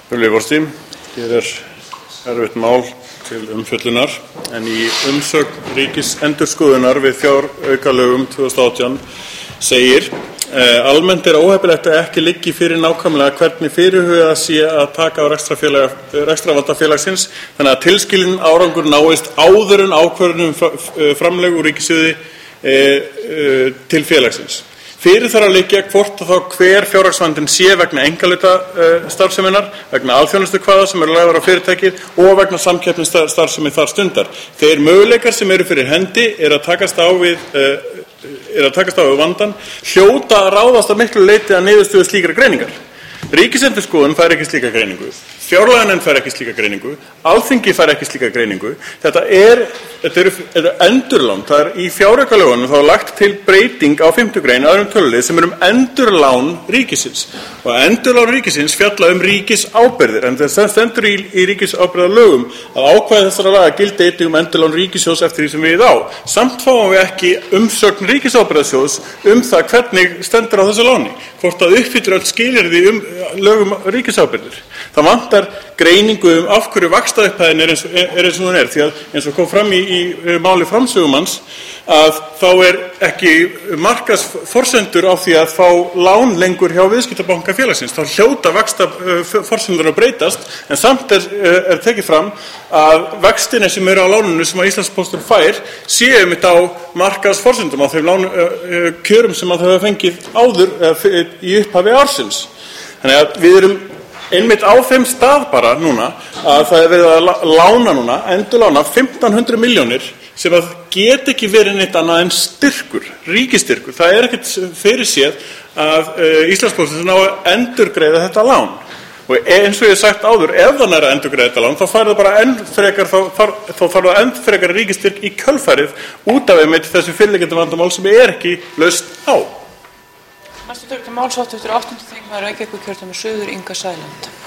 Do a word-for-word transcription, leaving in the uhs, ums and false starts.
Virðulegi forseti, hér er erfitt mál til umfjöllunar en í umsögn Ríkisendurskoðunar við fjáraukalögum tvö þúsund og átján segir eh, almennt er óheppilegt að ekki liggi fyrir nákvæmlega hvernig fyrirhugað sé að taka á rekstrarvanda félagsins þannig að tilskilinn árangur náist áður en ákvörðun um framlög úr ríkissjóði eh, eh, til félagsins. Fyrir þarf að liggja hvort og þá hver fjárhagsvandinn sé vegna einkahlutafélaga uh, starfseminnar, vegna alþjónustukvaða sem eru lagðar á fyrirtækið og vegna samkeppnisstarfsemi þar stundar. Þeir möguleikar sem eru fyrir hendi er að takast á við, uh, er að takast á við vandann, hljóta að ráðast að miklu leyti að niðurstöðu slíkrar greiningar. Ríkisendurskoðun fær ekki slíka greiningu, fjárlaganefnd fær ekki slíka greiningu, Alþingi fær ekki slíka greiningu. Þetta er, þetta eru, þetta er endurlán. Það er í fjáraukalögunum þá lagt til breyting á fimmtu grein öðrum tölulið sem er um endurlán ríkisins. Og endurlán ríkisins fjalla um ríkisábyrgðir, en það stendur í, í ríkisábyrgðarlögum að ákvæði þessara laga gildi einnig um endurlán ríkissjóðs eftir því sem við á. Samt fáum við ekki umsögn ríkisábyrgðarsjóðs um það hvernig stendur á þessu láni, hvort að uppfyllir öll skilyrði um lögum ríkisábyrgðir. Það vantar greiningu um af hverju vaxtaupphæðin er eins og er eins og hún er, því að eins og kom fram í, í máli framsögumanns að þá er ekki markaðsforsendur á því að fá lán lengur hjá viðskiptabanka félagsins. Þá hljóta vaxtaforsendur að breytast, en samt er, er tekið fram að vextina sem eru á láninu sem að Íslandspóstur fær séu einmitt á markaðsforsendum á þeim lán, kjörum sem að þau hafa fengið áður í upphafi ársins. Þannig að við erum einmitt á þeim stað bara núna að það er verið að lána núna, endurlána fimmtán hundruð milljónir sem að get ekki verið neitt annað en styrkur, ríkistyrkur. Það er ekkert fyrirséð að uh, Íslandspóstur ná að endurgreiða þetta lán. Og eins og ég hef sagt áður, ef það er að endurgreiða þetta lán, þá fær það bara enn frekar, þá þarf það enn frekar ríkistyrk í kjölfarið út af einmitt þessu fyrirliggjandi vandamál sem er ekki laust á. Næstu tökur til máls háttvirtur áttundi þingmaður Reykjavíkurkjördæmis suður Inga Sæland.